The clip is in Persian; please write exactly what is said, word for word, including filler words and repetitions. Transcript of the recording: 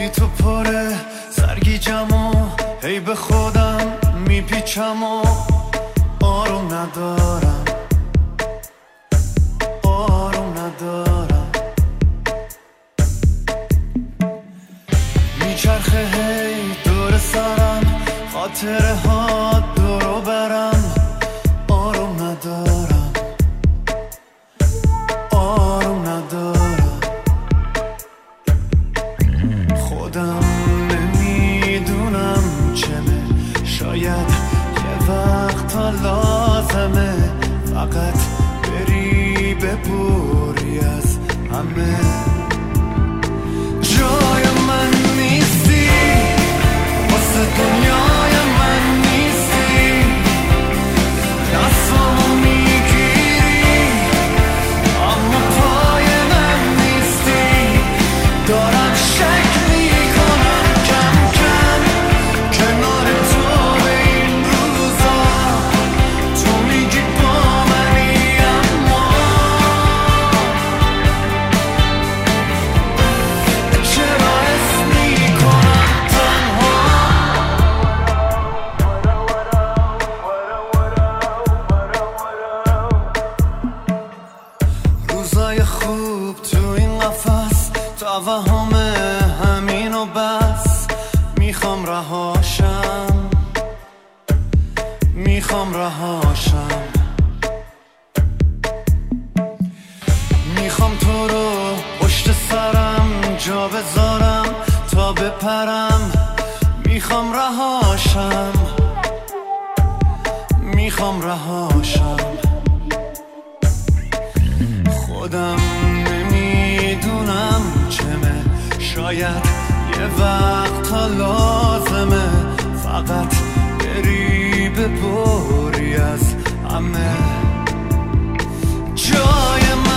بی تو پره سرگیجم و هی به خودم میپیچم و آروم ندارم آروم ندارم میچرخه هی دور سرم خاطره ها دورو برم آروم ندارم آروم ندارم خودم نمیدونم چمه شاید یه وقتا لازمه فقط بری ببوری از همه جای من نیستی واسه دنیای من نیستی دستامو میگیری اما پای من نیستی دارم شک میکنم کم کم کنار تو به این روزا تو میگی با منی اما چرا حس میکنم تنها روزای خوب تو این قفس توهم همین و بس میخوام رهاشم میخوام رهاشم میخوام تو رو پشت سرم جا بذارم تا بپرم میخوام رهاشم میخوام رهاشم خودم نمیدونم چمه شاید یه وقتا لازمه فقط بری ببری از همه جای من